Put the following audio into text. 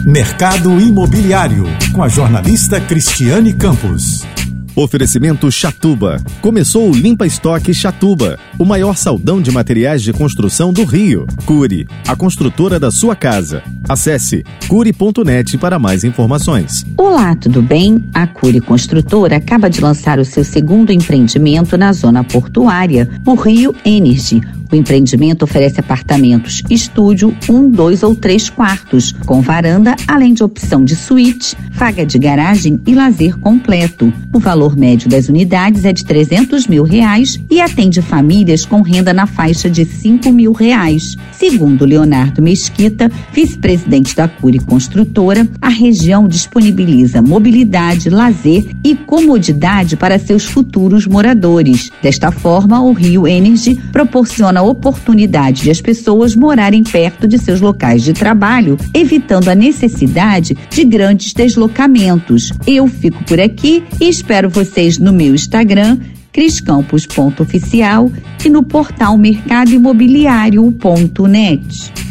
Mercado Imobiliário, com a jornalista Cristiane Campos. Oferecimento Chatuba. Começou o Limpa Estoque Chatuba, o maior saldão de materiais de construção do Rio. Cury, a construtora da sua casa. Acesse cury.net para mais informações. Olá, tudo bem? A Cury Construtora acaba de lançar o seu segundo empreendimento na zona portuária, o Rio Energy. O empreendimento oferece apartamentos estúdio 1, 2 ou 3 quartos, com varanda, além de opção de suíte, vaga de garagem e lazer completo. O valor médio das unidades é de R$300 mil e atende famílias com renda na faixa de R$5 mil. Segundo Leonardo Mesquita, vice-presidente da Cury Construtora, a região disponibiliza mobilidade, lazer e comodidade para seus futuros moradores. Desta forma, o Rio Energy proporciona a oportunidade de as pessoas morarem perto de seus locais de trabalho, evitando a necessidade de grandes deslocamentos. Eu fico por aqui e espero vocês no meu Instagram, criscampos.oficial, e no portal mercadoimobiliario.net.